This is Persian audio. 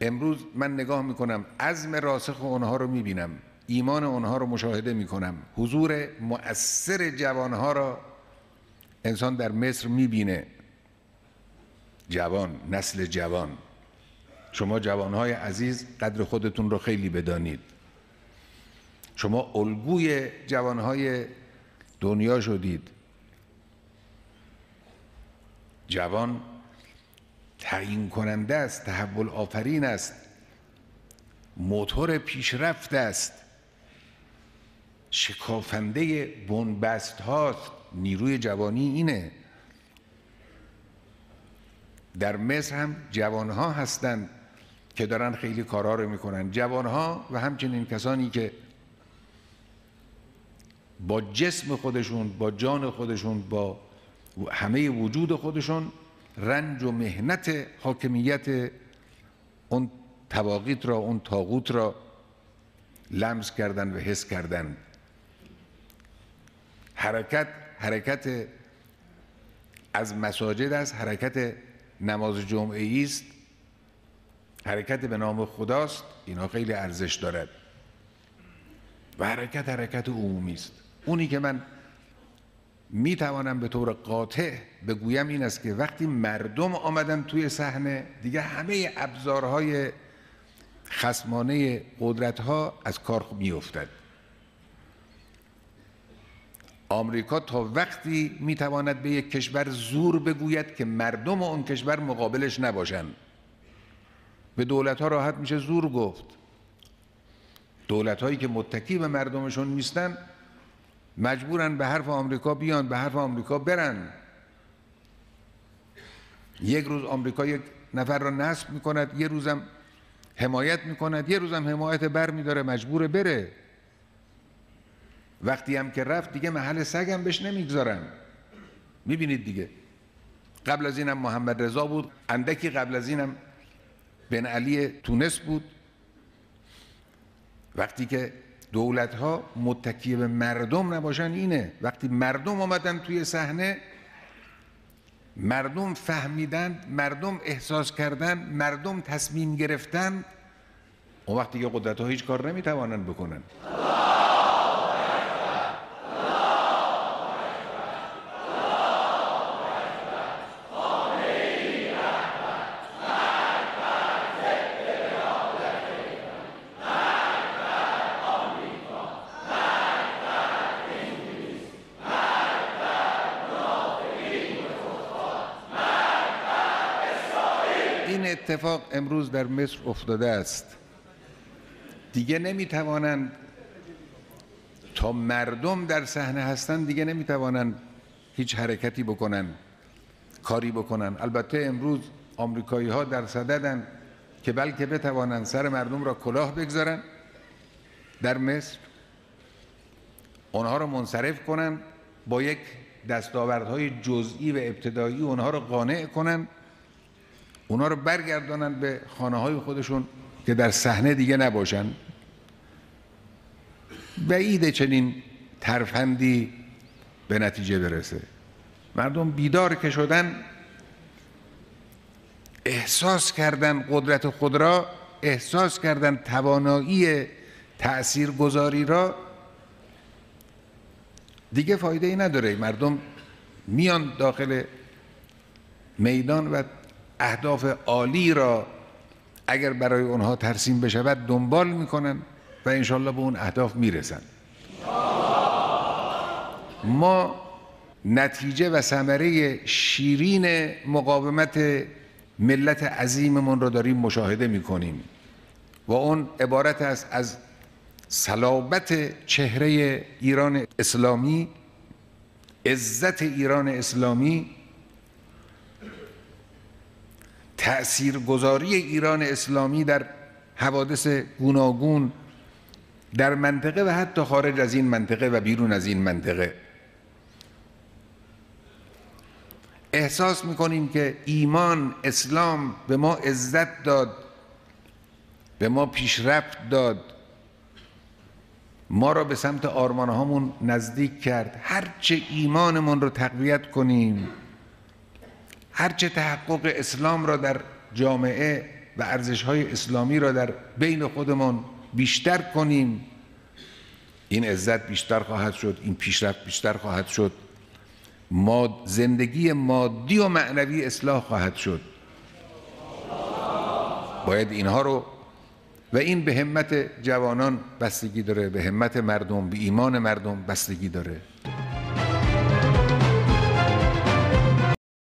امروز من نگاه میکنم، عزم راسخ اونها رو میبینم، ایمان اونها رو مشاهده میکنم، حضور مؤثر جوانها را انسان در مصر میبینه. جوان، نسل جوان، شما جوانهای عزیز قدر خودتون رو خیلی بدانید. شما الگوی جوانهای دنیا شدید. جوان تعیین کننده است، تحول آفرین است، موتور پیشرفت است، شکافنده بنبست هاست. نیروی جوانی اینه. در مصر هم جوانها هستند که دارن خیلی کارها رو میکنن، جوانها و همچنین کسانی که با جسم خودشون، با جان خودشون، با همه وجود خودشون رنج و مهنت حاکمیت اون طواغیت را، اون طاغوت را لمس کردن و حس کردن. حرکت از مساجد است، حرکت نماز جمعه است، حرکت به نام خداست. اینا خیلی ارزش دارد و حرکت عمومی است. اونی که من میتوانم به طور قاطع بگویم این است که وقتی مردم آمدن توی صحنه، دیگه همه ابزارهای خصمانه قدرت‌ها از کار میافتد. آمریکا تا وقتی میتواند به یک کشور زور بگوید که مردم اون کشور مقابلش نباشند، به دولت‌ها راحت میشه زور گفت. دولت‌هایی که متکی به مردمشون نیستن مجبورن به حرف آمریکا بیان، به حرف آمریکا برن. یک روز آمریکا یک نفر را نصب میکند، یه روزم حمایت میکند، یه روزم حمایت بر میداره، مجبور بره. وقتی هم که رفت دیگه محل سگم بهش نمیگذارن. میبینید دیگه. قبل از اینم محمد رضا بود، اندکی قبل از اینم بن علی تونس بود. وقتی که دولت‌ها متکی به مردم نباشن اینه. وقتی مردم آمدن توی صحنه، مردم فهمیدن، مردم احساس کردن، مردم تصمیم گرفتن، اون وقتی که قدرت‌ها هیچ کار نمیتوانن بکنن. این اتفاق امروز در مصر افتاده است. دیگه نمیتوانند، تا مردم در صحنه هستند دیگه نمیتوانند هیچ حرکتی بکنن، کاری بکنن. البته امروز آمریکایی ها در صددن که بلکه بتوانند سر مردم را کلاه بگذارن در مصر، اونها را منصرف کنن، با یک دستاوردهای جزئی و ابتدایی اونها را قانع کنن، اونها رو برگردانن به خانه های خودشون که در صحنه دیگه نباشن. بعید چنین ترفندی به نتیجه برسه. مردم بیدار که شدن، احساس کردن قدرت خود را، احساس کردن توانایی تأثیرگذاری را، دیگه فایده ای نداره. مردم میان داخل میدان و اهداف عالی را اگر برای اونها ترسیم بشود دنبال میکنن و انشالله به اون اهداف میرسن. ما نتیجه و ثمره شیرین مقاومت ملت عظیممون را داریم مشاهده میکنیم و اون عبارت است از صلابت چهره ایران اسلامی، عزت ایران اسلامی، تأثیرگذاری ایران اسلامی در حوادث گوناگون در منطقه و حتی خارج از این منطقه و بیرون از این منطقه. احساس میکنیم که ایمان، اسلام به ما عزت داد، به ما پیشرفت داد، ما را به سمت آرمانهامون نزدیک کرد. هرچه ایمانمون رو تقویت کنیم، هرچه تحقق اسلام را در جامعه و ارزش‌های اسلامی را در بین خودمان بیشتر کنیم، این عزت بیشتر خواهد شد، این پیشرفت بیشتر خواهد شد، زندگی مادی و معنوی اصلاح خواهد شد. باید اینها رو، و این به همت جوانان بستگی داره، به همت مردم، به ایمان مردم بستگی داره.